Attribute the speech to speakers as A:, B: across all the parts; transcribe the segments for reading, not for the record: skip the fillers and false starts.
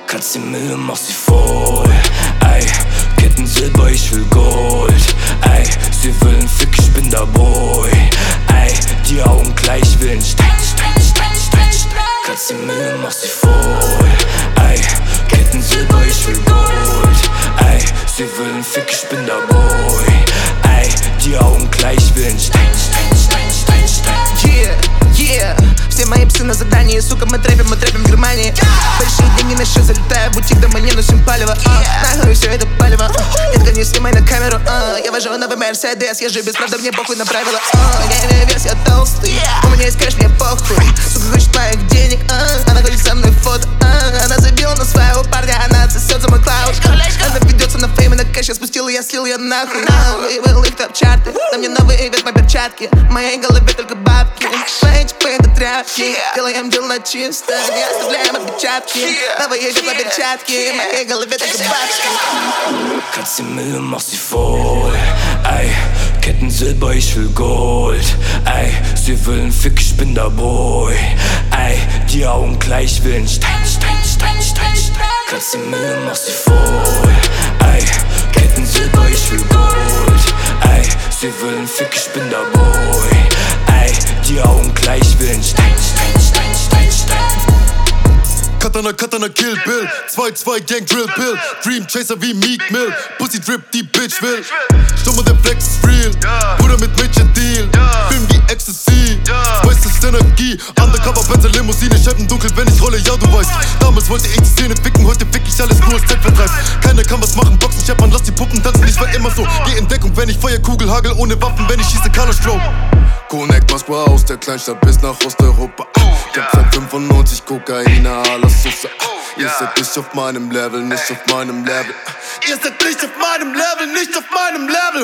A: Kannst die Mühe, mach sie voll. Ey, Ketten Silber, ich will Gold. Ey, sie willen Fick, ich bin der Boy. Ey, die Augen gleich, willen Stein, Stein, Stein, Stein, Stein. Kannst die Mühe, mach sie voll. Ey, Ketten Silber, ich will Gold. Ey, sie willen Fick, ich bin der Boy. Ey, die Augen gleich, willen Stein, Stein, Stein, Stein, Stein.
B: Yeah, yeah. Все мои псы на задании, сука, мы трэпим в Германии. Большие деньги на счет, залетаю в бутик, дома не носим палево. Нахуй все это палево. Детка, не снимай на камеру. Я вожу новый Мерседес, езжу без правда, мне похуй на правила. Я имею вес, я толстый. У меня есть кэш, мне похуй. Сука хочет моих денег, она хочет со мной фото. Она забила на своего парня, она отсосет за мой клауд. Она ведется на фейм и на кэш, я спустил, я слил ее нахуй. Выявил их топ-чарты, на мне новый вид, мои перчатки. В моей голове только бабки. Мои типы это тряпки. Делаем дело чисто, не оставляем отпечатки. Новые вид, мои перчатки. В моей голове только бабки.
A: Kannst die Mühe, mach sie voll. Ey, Ketten Silber, ich will Gold. Ey, sie willen Fick, ich bin der Boy. Ey, die Augen gleich, willen Stein, Stein, Stein, Stein, Stein. Kannst die Mühe, mach sie voll. Ey, Ketten Silber, ich will Gold. Ey, sie willen Fick, ich bin der Boy. Ey, die Augen gleich, willen Stein, Stein, Stein, Stein, Stein.
C: Katana, Katana, Kill Bill 2-2, Gang, Drill Bill Dream Chaser wie Meek Mill Pussy Drip, die Bitch will Stumme, der Flex ist real Bruder mit Mädchen Deal Film wie Ecstasy Weißt ist Energie Undercover, Benzer, Limousine Scheiben dunkel, wenn ich rolle, ja du weißt Damals wollte ich die Szene ficken Heute fick ich alles nur als Zeitvertreib Keiner kann was machen, Boxen, Scheppern Lass die Puppen tanzen, ich war immer so Geh in Deckung, wenn ich Feuerkugel, Hagel ohne Waffen Wenn ich schieße, Color Stroke Connect Moskwa aus der Kleinstadt bis nach Osteuropa Ich hab seit 95 Kokain, alles Soße Ihr seid nicht auf meinem Level, nicht auf meinem Level Ihr seid nicht auf meinem Level, nicht auf meinem Level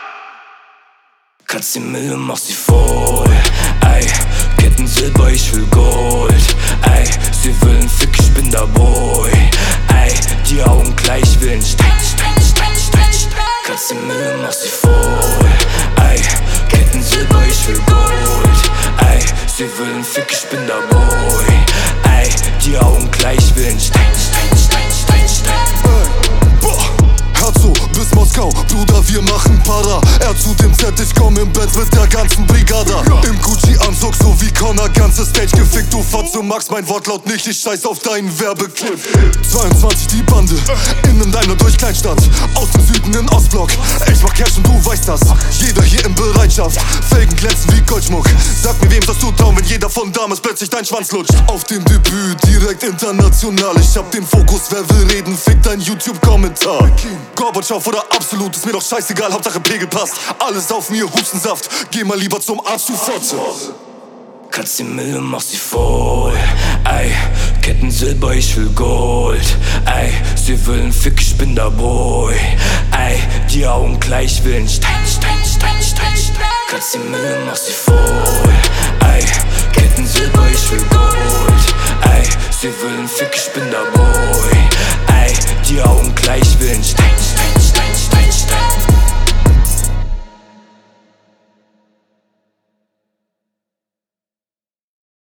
A: Kannst die Mühe, mach sie voll. Ey, Ketten Silber, ich will Gold. Ey, sie willen Fick, ich bin der Boy. Ey, die Augen gleich, willen Stein, Stein, Stein, Stein, Stein. Kannst die Mühe, mach sie voll. Ey, Ketten Silber, ich will Gold. Ey, sie willen Fick, ich bin der Boy. Ey, die Augen gleich, willen Stein, Stein, Stein, Stein, Stein.
C: Herzo bis Moskau, Bruder, wir machen Para Er zu dem Z, ich komm im Benz mit der ganzen Brigada Im Gucci-Anzug, so wie Connor, ganze Stage gefickt Du Fotze, magst mein Wortlaut nicht, ich scheiß auf deinen Werbeclip 22 die Bande, innen deiner durch Kleinstadt Aus dem Süden in Ostblock, ich mach Cash und du weißt das Jeder hier in Bereitschaft, Felgen glänzen wie Goldschmuck Sag mir, wem sollst du trauen, wenn jeder von damals plötzlich dein Schwanz lutscht Auf dem Debüt, direkt international Ich hab den Fokus, wer will reden, fick dein YouTube-Kommentar Gorbatschow oder absolut, ist mir doch scheißegal, Hauptsache Pegel passt Alles auf mir, Hustensaft, geh mal lieber zum Arzt, du Fotze
A: Kannst die Mühe, mach sie voll. Ey, Ketten Silber, ich will Gold. Ey, sie willen Fick, ich bin der Boy. Ey, die Augen gleich, willen Stein, Stein, Stein, Stein, Stein. Kannst die Mühe, mach sie voll. Ey, Ketten Silber, ich will Gold. Ey, sie willen Fick, ich bin der Boy.